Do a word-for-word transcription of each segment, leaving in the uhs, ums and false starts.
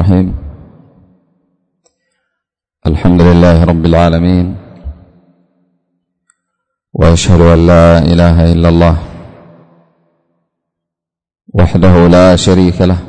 الرحيم. الحمد لله رب العالمين، وأشهد أن لا إله إلا الله وحده لا شريك له،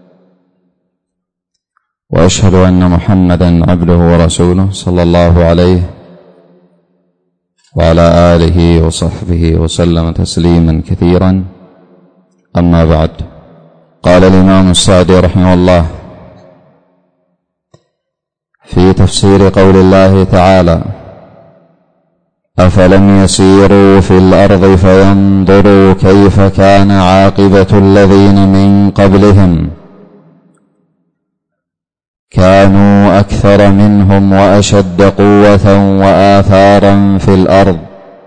وأشهد أن محمدا عبده ورسوله صلى الله عليه وعلى آله وصحبه وسلم تسليما كثيرا. أما بعد، قال الإمام السعدي رحمه الله في تفسير قول الله تعالى: أفلم يسيروا في الأرض فينظروا كيف كان عاقبة الذين من قبلهم كانوا أكثر منهم وأشد قوة وآثارا في الأرض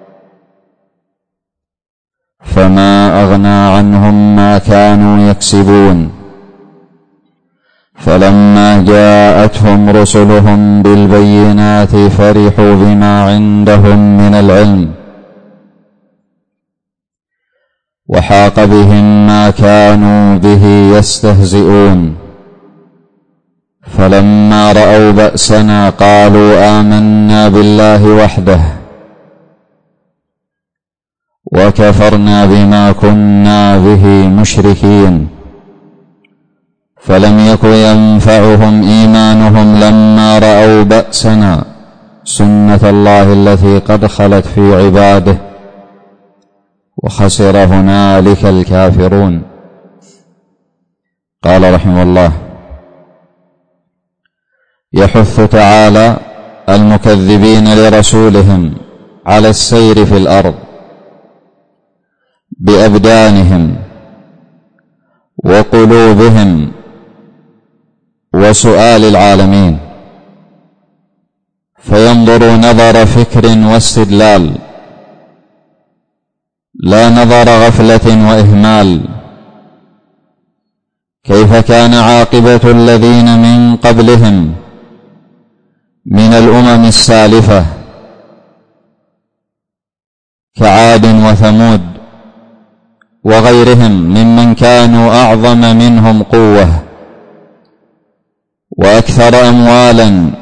فما أغنى عنهم ما كانوا يكسبون، فلما جاءتهم رسلهم بالبينات فرحوا بما عندهم من العلم وحاق بهم ما كانوا به يستهزئون، فلما رأوا بأسنا قالوا آمنا بالله وحده وكفرنا بما كنا به مشركين، فلم يك ينفعهم إيمانهم لما رأوا بأسنا سنة الله التي قد خلت في عباده وخسر هنالك الكافرون. قال رحمه الله: يحث تعالى المكذبين لرسولهم على السير في الأرض بأبدانهم وقلوبهم وسؤال العالمين، فينظروا نظر فكر واستدلال لا نظر غفلة وإهمال، كيف كان عاقبة الذين من قبلهم من الأمم السالفة كعاد وثمود وغيرهم ممن كانوا أعظم منهم قوة وأكثر أموالا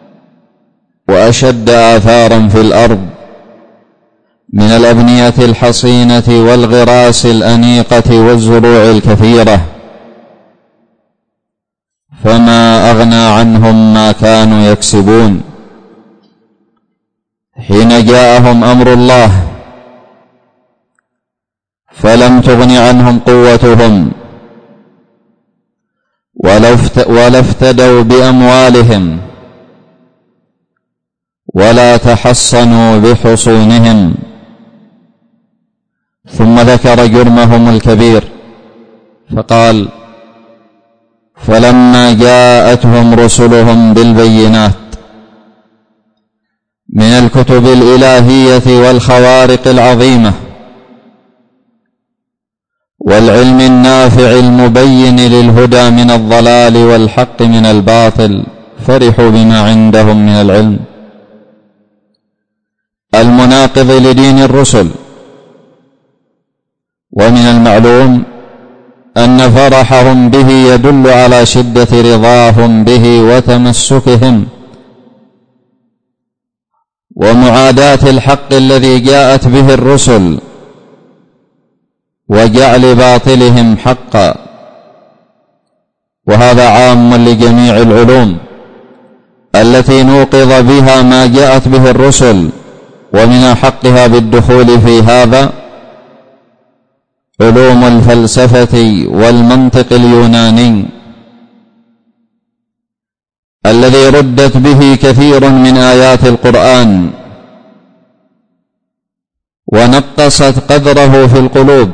وأشد آثارا في الأرض من الأبنية الحصينة والغراس الأنيقة والزروع الكثيرة، فما أغنى عنهم ما كانوا يكسبون حين جاءهم أمر الله، فلم تغن عنهم قوتهم ولا افتدوا بأموالهم ولا تحصنوا بحصونهم. ثم ذكر جرمهم الكبير فقال: فلما جاءتهم رسلهم بالبينات من الكتب الإلهية والخوارق العظيمة والعلم النافع المبين للهدى من الضلال والحق من الباطل، فرحوا بما عندهم من العلم المناقض لدين الرسل. ومن المعلوم أن فرحهم به يدل على شدة رضاهم به وتمسكهم ومعاداة الحق الذي جاءت به الرسل وجعل باطلهم حقا، وهذا عام لجميع العلوم التي نوقظ بها ما جاءت به الرسل، ومن حقها بالدخول في هذا علوم الفلسفة والمنطق اليوناني الذي ردت به كثير من آيات القرآن ونقصت قدره في القلوب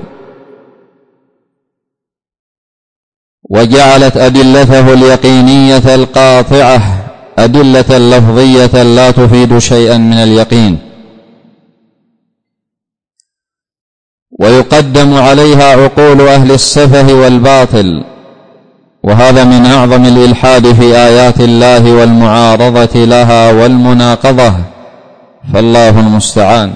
وجعلت أدلته اليقينية القاطعة أدلة لفظية لا تفيد شيئا من اليقين، ويقدم عليها عقول أهل السفه والباطل، وهذا من أعظم الإلحاد في آيات الله والمعارضة لها والمناقضة، فالله المستعان.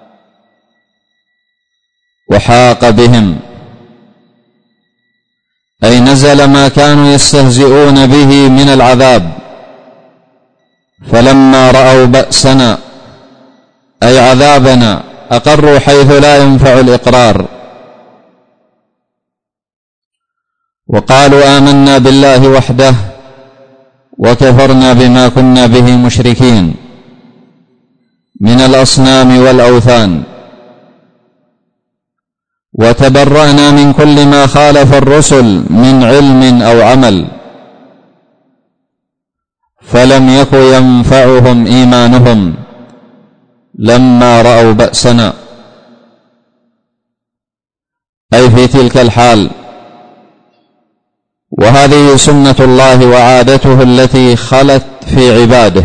وحاق بهم أي نزل ما كانوا يستهزئون به من العذاب، فلما رأوا بأسنا أي عذابنا أقروا حيث لا ينفع الإقرار، وقالوا آمنا بالله وحده وكفرنا بما كنا به مشركين من الأصنام والأوثان، وتبرأنا من كل ما خالف الرسل من علم أو عمل، فلم يك ينفعهم إيمانهم لما رأوا بأسنا، أي في تلك الحال. وهذه سنة الله وعادته التي خلت في عباده،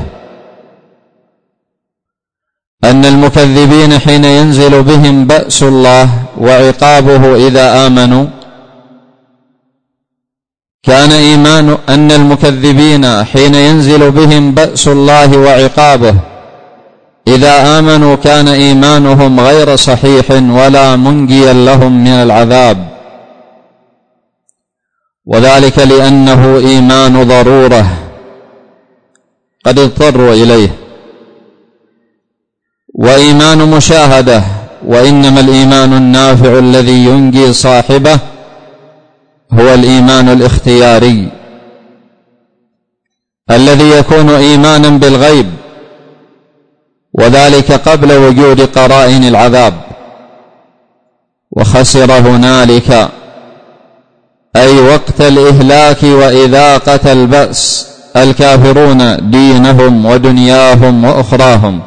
أن المكذبين حين ينزل بهم بأس الله وعقابه إذا آمنوا كان إيمان أن المكذبين حين ينزل بهم بأس الله وعقابه إذا آمنوا كان إيمانهم غير صحيح ولا منجيا لهم من العذاب، وذلك لأنه إيمان ضرورة قد اضطروا إليه، وإيمان مشاهدة، وإنما الإيمان النافع الذي ينجي صاحبه هو الإيمان الاختياري الذي يكون إيمانا بالغيب، وذلك قبل وجود قرائن العذاب. وخسر هنالك أي وقت الإهلاك وإذاقة البأس الكافرون دينهم ودنياهم وأخراهم،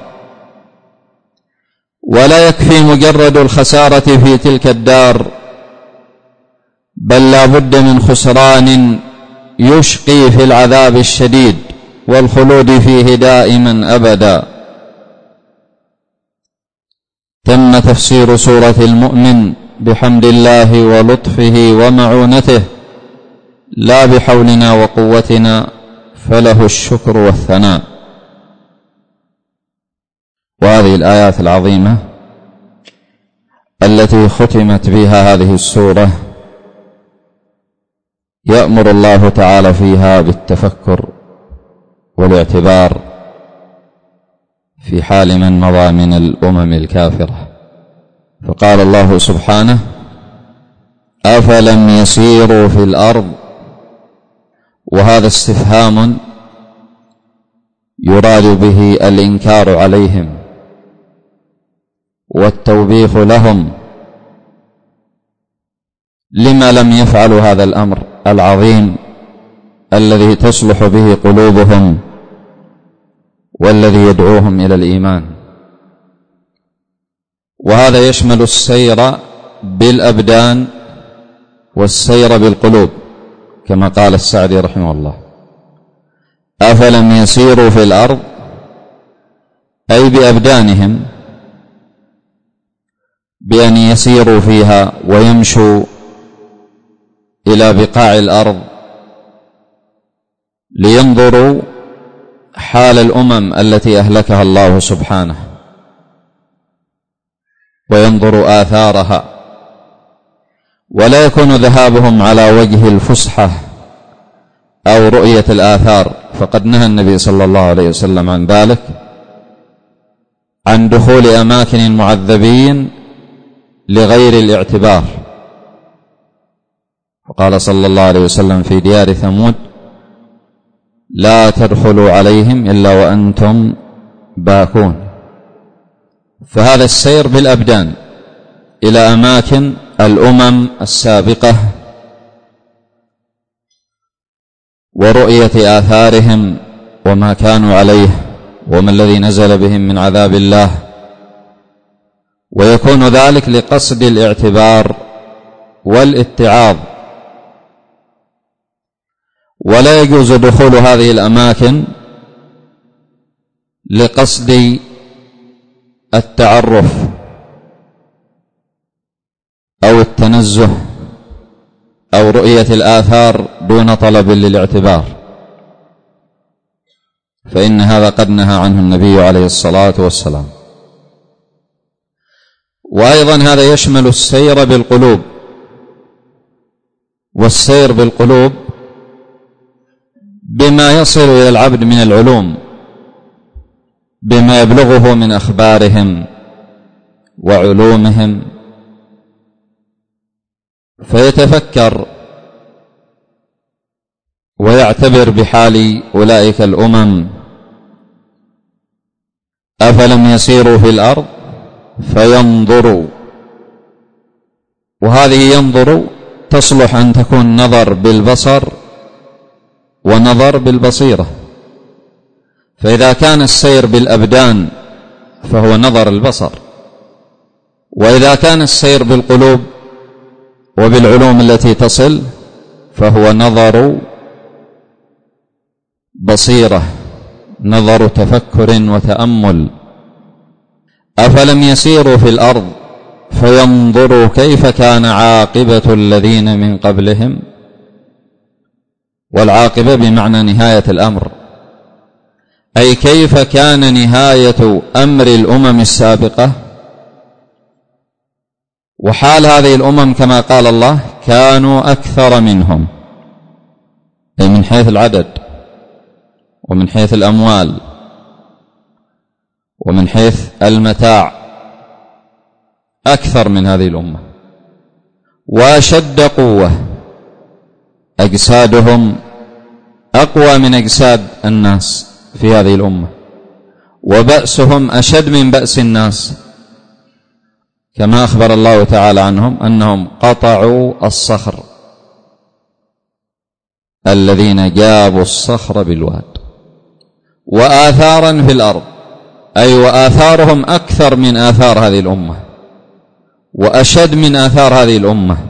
ولا يكفي مجرد الخسارة في تلك الدار، بل لا بد من خسران يشقي في العذاب الشديد والخلود فيه دائما أبدا. تم تفسير سورة المؤمن بحمد الله ولطفه ومعونته لا بحولنا وقوتنا، فله الشكر والثناء. وهذه الآيات العظيمة التي ختمت بها هذه السورة يأمر الله تعالى فيها بالتفكر والاعتبار في حال من مضى من الأمم الكافرة، فقال الله سبحانه: أفلم يسيروا في الأرض، وهذا استفهام يراد به الإنكار عليهم والتوبيخ لهم، لما لم يفعلوا هذا الأمر العظيم الذي تصلح به قلوبهم والذي يدعوهم إلى الإيمان. وهذا يشمل السير بالأبدان والسير بالقلوب، كما قال السعدي رحمه الله: أفلم يسيروا في الأرض، أي بأبدانهم، بأن يسيروا فيها ويمشوا إلى بقاع الأرض لينظروا حال الأمم التي أهلكها الله سبحانه، وينظروا آثارها، ولا يكون ذهابهم على وجه الفسحة أو رؤية الآثار، فقد نهى النبي صلى الله عليه وسلم عن ذلك، عن دخول أماكن المعذبين لغير الاعتبار. وقال صلى الله عليه وسلم في ديار ثمود: لا تدخلوا عليهم إلا وأنتم باكون. فهذا السير بالأبدان إلى أماكن الأمم السابقة ورؤية آثارهم وما كانوا عليه وما الذي نزل بهم من عذاب الله، ويكون ذلك لقصد الاعتبار والاتعاظ. ولا يجوز دخول هذه الأماكن لقصد التعرف أو التنزه أو رؤية الآثار دون طلب للاعتبار، فإن هذا قد نهى عنه النبي عليه الصلاة والسلام. وأيضا هذا يشمل السير بالقلوب، والسير بالقلوب بما يصل إلى العبد من العلوم، بما يبلغه من أخبارهم وعلومهم، فيتفكر ويعتبر بحال أولئك الأمم. أفلم يسيروا في الأرض فينظروا، وهذه ينظروا تصلح أن تكون نظر بالبصر ونظر بالبصيرة. فإذا كان السير بالأبدان فهو نظر البصر، وإذا كان السير بالقلوب وبالعلوم التي تصل فهو نظر بصيرة، نظر تفكر وتأمل. أفلم يسيروا في الأرض فينظروا كيف كان عاقبة الذين من قبلهم، والعاقبة بمعنى نهاية الأمر، أي كيف كان نهاية أمر الأمم السابقة. وحال هذه الأمم كما قال الله كانوا أكثر منهم، أي من حيث العدد ومن حيث الأموال ومن حيث المتاع، أكثر من هذه الأمة، وأشد قوة، أجسادهم أقوى من أجساد الناس في هذه الأمة، وبأسهم أشد من بأس الناس، كما أخبر الله تعالى عنهم أنهم قطعوا الصخر، الذين جابوا الصخر بالواد. وآثارا في الأرض، أي وآثارهم أكثر من آثار هذه الأمة وأشد من آثار هذه الأمة،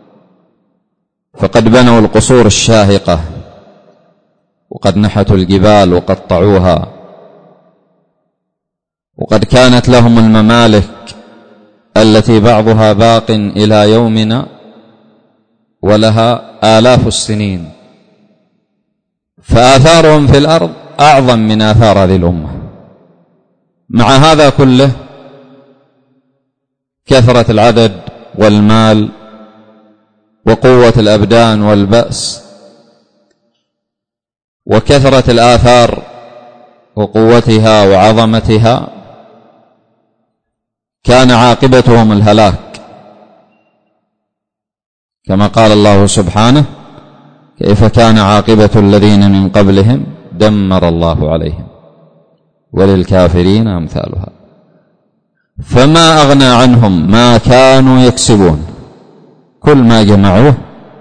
فقد بنوا القصور الشاهقة، وقد نحتوا الجبال وقطعوها، وقد كانت لهم الممالك التي بعضها باق إلى يومنا ولها آلاف السنين. فآثارهم في الأرض أعظم من آثار هذه الأمة. مع هذا كله كثرة العدد والمال وقوة الأبدان والبأس وكثرة الآثار وقوتها وعظمتها، كان عاقبتهم الهلاك، كما قال الله سبحانه كيف كان عاقبة الذين من قبلهم دمر الله عليهم وللكافرين أمثالها. فما أغنى عنهم ما كانوا يكسبون، كل ما جمعوه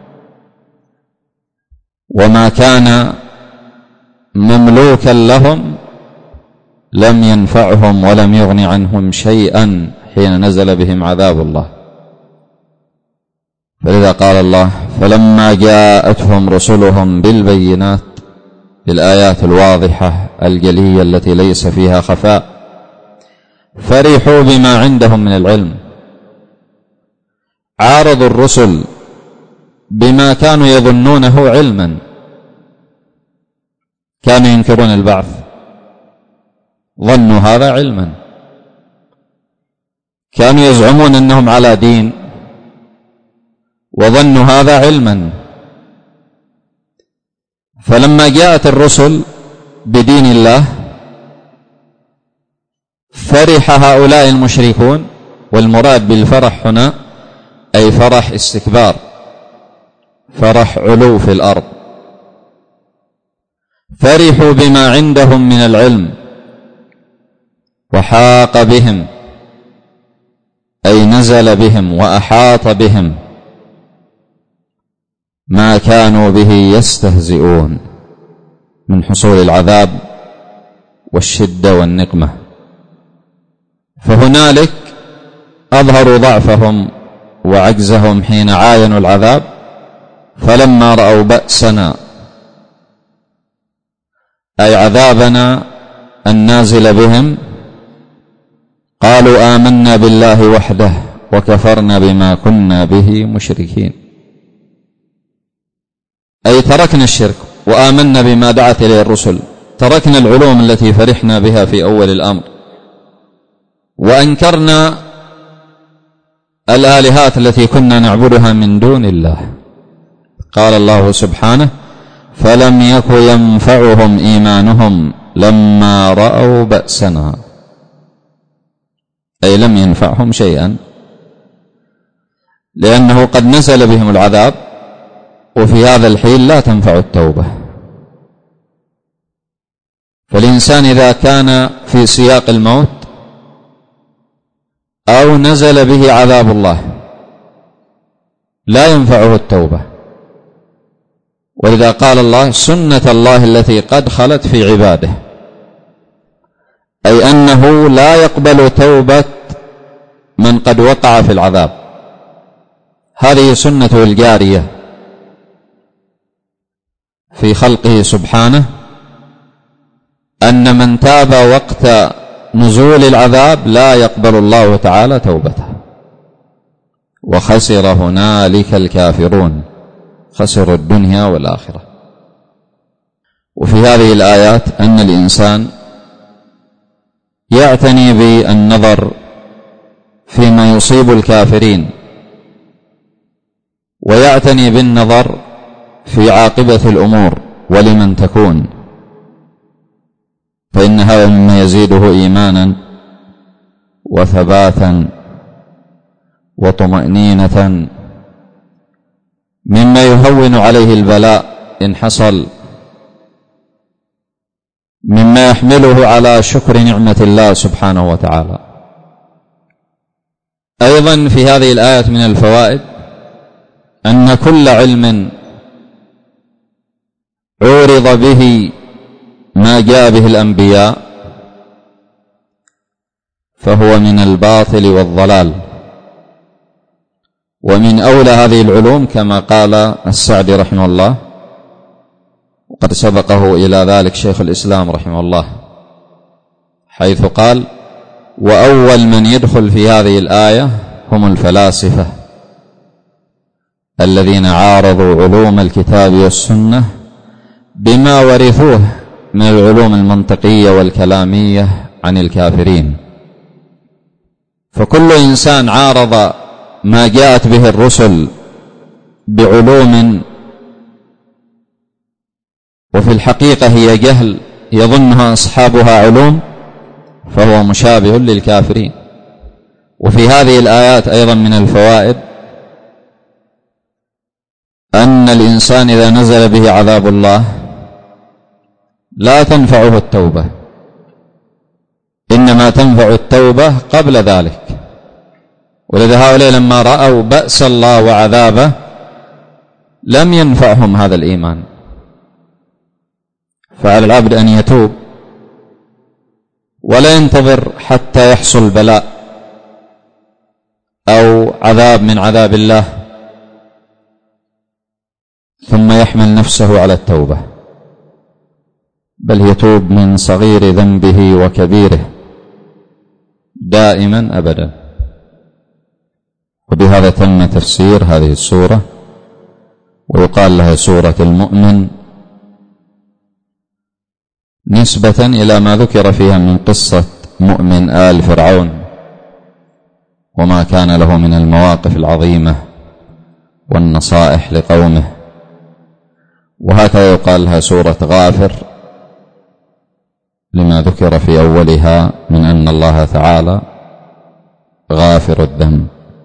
وما كان مملوكا لهم لم ينفعهم ولم يغن عنهم شيئا حين نزل بهم عذاب الله. فلذا قال الله فلما جاءتهم رسلهم بالبينات، بالآيات الواضحة الجلية التي ليس فيها خفاء، فرحوا بما عندهم من العلم، عارضوا الرسل بما كانوا يظنونه علما. كانوا ينكرون البعث، ظنوا هذا علما، كانوا يزعمون أنهم على دين وظنوا هذا علما. فلما جاءت الرسل بدين الله فرح هؤلاء المشركون، والمراد بالفرح هنا أي فرح استكبار، فرح علو في الأرض. فرحوا بما عندهم من العلم وحاق بهم، أي نزل بهم وأحاط بهم ما كانوا به يستهزئون من حصول العذاب والشدة والنقمة. فهنالك أظهروا ضعفهم وعجزهم حين عاينوا العذاب، فلما رأوا بأسنا أي عذابنا النازل بهم قالوا آمنا بالله وحده وكفرنا بما كنا به مشركين، أي تركنا الشرك وآمنا بما دعت إليه الرسل، تركنا العلوم التي فرحنا بها في أول الأمر، وأنكرنا الآلهات التي كنا نعبدها من دون الله. قال الله سبحانه: فلم يك ينفعهم إيمانهم لما رأوا بأسنا، أي لم ينفعهم شيئا، لأنه قد نزل بهم العذاب، وفي هذا الحين لا تنفع التوبة. فالإنسان إذا كان في سياق الموت أو نزل به عذاب الله لا ينفعه التوبة، ولذا قال الله: سنة الله التي قد خلت في عباده، أي أنه لا يقبل توبة من قد وقع في العذاب، هذه سنته الجارية في خلقه سبحانه، أن من تاب وقت نزول العذاب لا يقبل الله تعالى توبته. وخسر هنالك الكافرون، خسروا الدنيا والآخرة. وفي هذه الآيات أن الإنسان يعتني بالنظر فيما يصيب الكافرين، ويعتني بالنظر في عاقبة الأمور ولمن تكون، فإن هذا مما يزيده إيمانا وثباتا وطمأنينة، مما يهون عليه البلاء إن حصل، مما يحمله على شكر نعمة الله سبحانه وتعالى. أيضا في هذه الآية من الفوائد أن كل علم عورض به ما جاء به الأنبياء فهو من الباطل والضلال، ومن أولى هذه العلوم كما قال السعدي رحمه الله، وقد سبقه إلى ذلك شيخ الإسلام رحمه الله، حيث قال: وأول من يدخل في هذه الآية هم الفلاسفة الذين عارضوا علوم الكتاب والسنة بما ورثوه من العلوم المنطقية والكلامية عن الكافرين. فكل إنسان عارض ما جاءت به الرسل بعلوم وفي الحقيقة هي جهل يظنها أصحابها علوم فهو مشابه للكافرين. وفي هذه الآيات أيضا من الفوائد أن الإنسان إذا نزل به عذاب الله لا تنفعه التوبة، إنما تنفع التوبة قبل ذلك. ولذا هؤلاء لما رأوا بأس الله وعذابه لم ينفعهم هذا الإيمان، فعلى العبد أن يتوب ولا ينتظر حتى يحصل بلاء أو عذاب من عذاب الله ثم يحمل نفسه على التوبة، بل يتوب من صغير ذنبه وكبيره دائما أبدا. وبهذا تم تفسير هذه السورة، ويقال لها سورة المؤمن نسبة إلى ما ذكر فيها من قصة مؤمن آل فرعون وما كان له من المواقف العظيمة والنصائح لقومه. وهكذا يقال لها سورة غافر لما ذكر في أولها من أن الله تعالى غافر الذنب.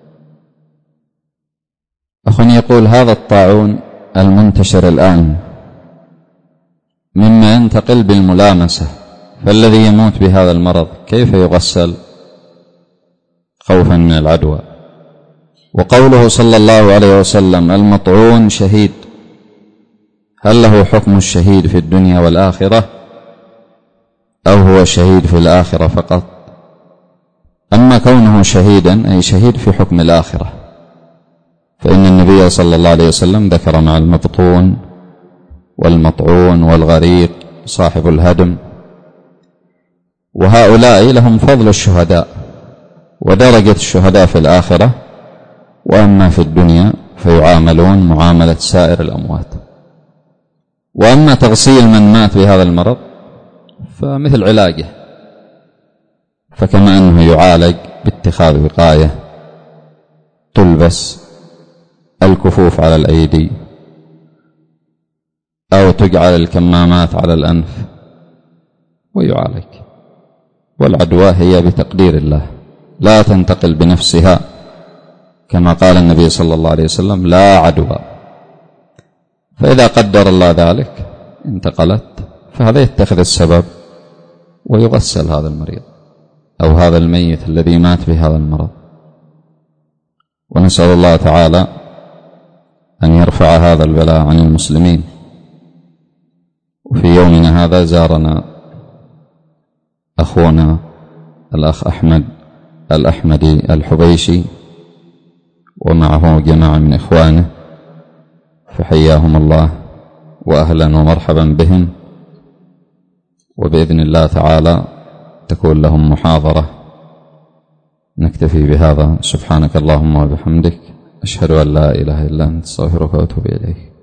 أخ يقول: هذا الطاعون المنتشر الآن مما ينتقل بالملامسة، فالذي يموت بهذا المرض كيف يغسل خوفا من العدوى؟ وقوله صلى الله عليه وسلم: المطعون شهيد، هل له حكم الشهيد في الدنيا والآخرة أو هو شهيد في الآخرة فقط؟ أما كونه شهيدا أي شهيد في حكم الآخرة، فإن النبي صلى الله عليه وسلم ذكر مع المبطون والمطعون والغريق صاحب الهدم، وهؤلاء لهم فضل الشهداء ودرجة الشهداء في الآخرة، وأما في الدنيا فيعاملون معاملة سائر الأموات. وأما تغسيل من مات بهذا المرض فمثل علاجه، فكما أنه يعالج باتخاذ وقاية، تلبس الكفوف على الأيدي أو تجعل الكمامات على الأنف ويعالج. والعدوى هي بتقدير الله، لا تنتقل بنفسها، كما قال النبي صلى الله عليه وسلم: لا عدوى. فإذا قدر الله ذلك انتقلت، فهذا يتخذ السبب ويغسل هذا المريض أو هذا الميت الذي مات بهذا المرض. ونسأل الله تعالى أن يرفع هذا البلاء عن المسلمين. وفي يومنا هذا زارنا أخونا الأخ أحمد الأحمدي الحبيشي ومعه جماعة من إخوانه، فحياهم الله وأهلا ومرحبا بهم. وبإذن الله تعالى تكون لهم محاضرة. نكتفي بهذا. سبحانك اللهم وبحمدك، أشهد أن لا إله إلا أنت، أستغفرك وأتوب إليك.